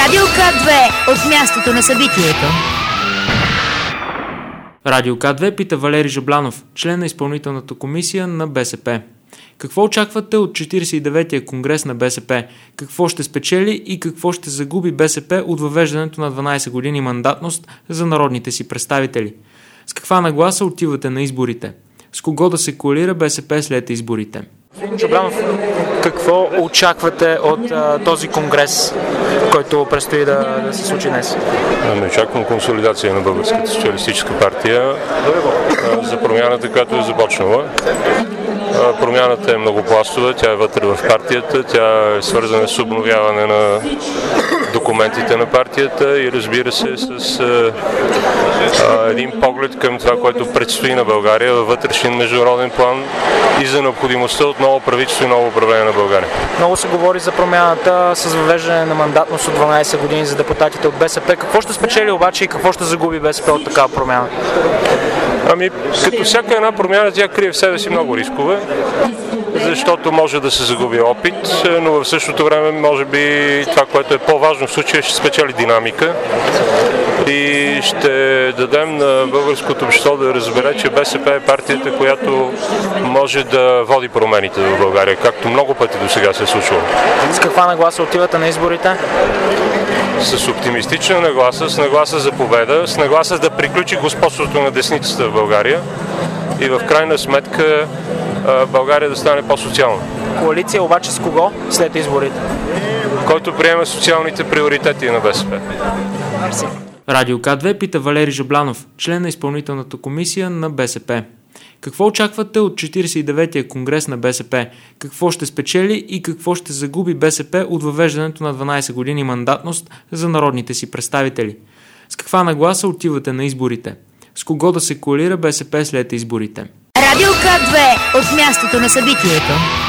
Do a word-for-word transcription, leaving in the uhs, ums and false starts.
Радио К две от мястото на събитието. Радио К две пита Валери Жаблянов, член на изпълнителната комисия на БСП. Какво очаквате от четиридесет и деветия конгрес на БСП? Какво ще спечели и какво ще загуби БСП от въвеждането на дванадесет години мандатност за народните си представители? С каква нагласа отивате на изборите? С кого да се коалира БСП след изборите? Господин Жаблянов, какво очаквате от а, този конгрес, който предстои да, да се случи днес? Ами, очаквам консолидация на Българската социалистическа партия а, за промяната, която е започнала. А, промяната е многопластова, тя е вътре в партията, тя е свързана с обновяване на документите на партията и разбира се с а, а, един поглед към това, което предстои на България във вътрешен международен план и за необходимостта от ново правителство и ново управление на България. Много се говори за промяната с въвеждане на мандатност от дванадесет години за депутатите от БСП. Какво ще спечели обаче и какво ще загуби БСП от такава промяна? Ами, като всяка една промяна, тя крие в себе си много рискове, защото може да се загуби опит, но в същото време може би това, което е по-важно в случая, ще спечели динамика и ще дадем на българското общество да разбере, че БСП е партията, която може да води промените в България, както много пъти до сега се е случвало. С каква нагласа отивате на изборите? С оптимистична нагласа, с нагласа за победа, с нагласа да приключи господството на десницата в България и в крайна сметка България да стане по-социална. Коалиция обаче с кого след изборите? Който приема социалните приоритети на БСП. Мерси. Радио К две пита Валери Жаблянов, член на изпълнителната комисия на БСП. Какво очаквате от четиридесет и деветия конгрес на БСП? Какво ще спечели и какво ще загуби БСП от въвеждането на дванадесет години мандатност за народните си представители? С каква нагласа отивате на изборите? С кого да се коалира БСП след изборите? Радио К две от мястото на събитието.